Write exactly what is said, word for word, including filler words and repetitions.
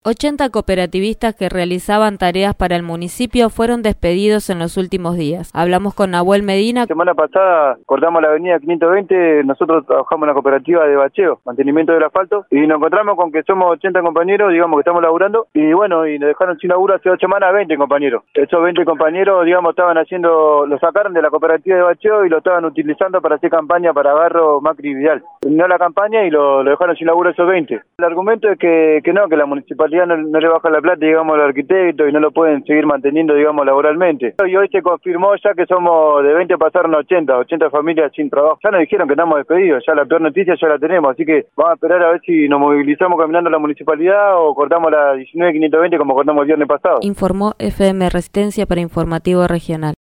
ochenta cooperativistas que realizaban tareas para el municipio fueron despedidos en los últimos días. Hablamos con Nahuel Medina. La semana pasada cortamos la avenida quinientos veinte, nosotros trabajamos en la cooperativa de bacheo, mantenimiento del asfalto, y nos encontramos con que somos ochenta compañeros, digamos que estamos laburando, y bueno, y nos dejaron sin laburo hace dos semanas veinte compañeros. Esos veinte compañeros, digamos, estaban haciendo, lo sacaron de la cooperativa de bacheo y lo estaban utilizando para hacer campaña para Garro, Macri y Vidal. Terminó la campaña y lo, lo dejaron sin laburo esos veinte. El argumento es que, que no, que la municipalidad No, no le baja la plata, digamos, al arquitecto y no lo pueden seguir manteniendo, digamos, laboralmente. Y hoy se confirmó ya que somos de veinte pasaron a ochenta, ochenta familias sin trabajo. Ya nos dijeron que estamos despedidos, ya la peor noticia ya la tenemos, así que vamos a esperar a ver si nos movilizamos caminando a la municipalidad o cortamos la diecinueve quinientos veinte como cortamos el viernes pasado. Informó F M Resistencia para Informativo Regional.